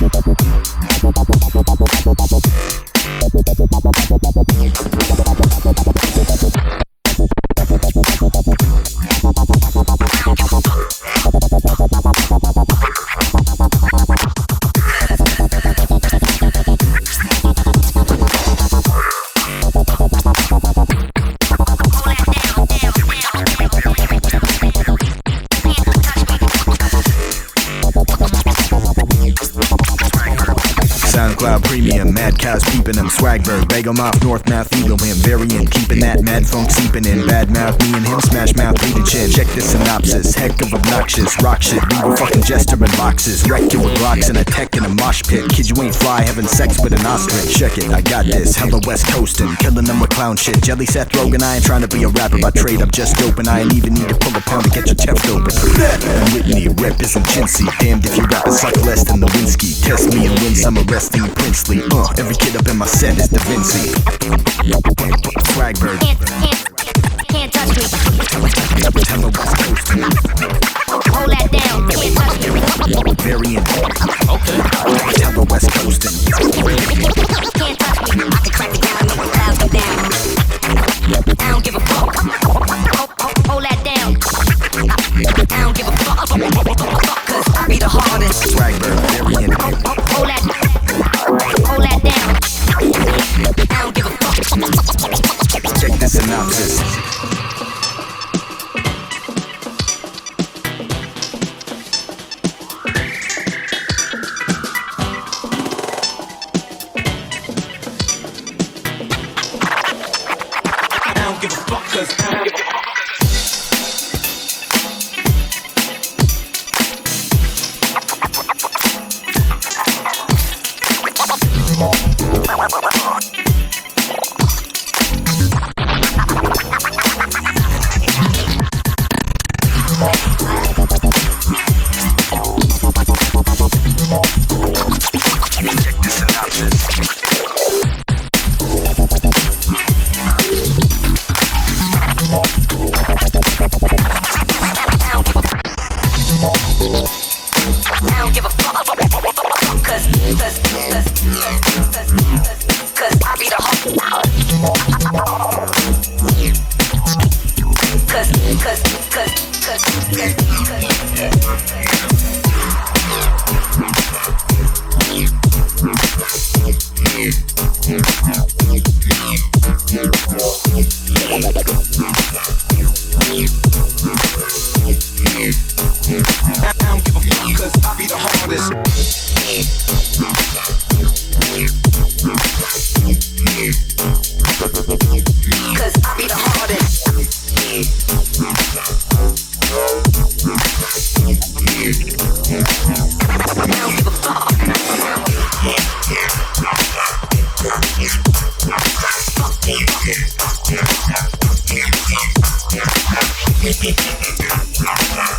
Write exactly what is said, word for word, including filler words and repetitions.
SoundCloud Premium, mad cows peeping them, Swagberg, bagel mouth, north mouth, eagle him, variant, keeping that mad funk seeping in, bad mouth, me and him, smash mouth, bleeding chin, check the synopsis, heck of obnoxious, rock shit, leave a fucking jester in boxes, wreck you with rocks and a tech in a mosh pit, kid you ain't fly, having sex with an ostrich, check it, I got this, hella west coastin', killing them with clown shit, jelly Seth Rogen, I ain't trying to be a rapper by trade, I'm just open, I ain't even need to pull a pound to get your chest open, and Whitney, rep isn't chintzy, damned if you rap and suck less than the Winsky, test me and win some arresting princely, uh, every kid up in my set is Da Vinci, Swagberg, can't, can't, can't touch me, hella west coastin', hold that down, can't touch me, variant, okay, hella west coastin', can't touch me, I can crank it down, make it loud, get down, I don't give a fuck, hold that down, I don't give a fuck, cause I be the hardest, Swagberg, variant, hold that, hold that down, I don't give a fuck, check the synopsis. Yeah.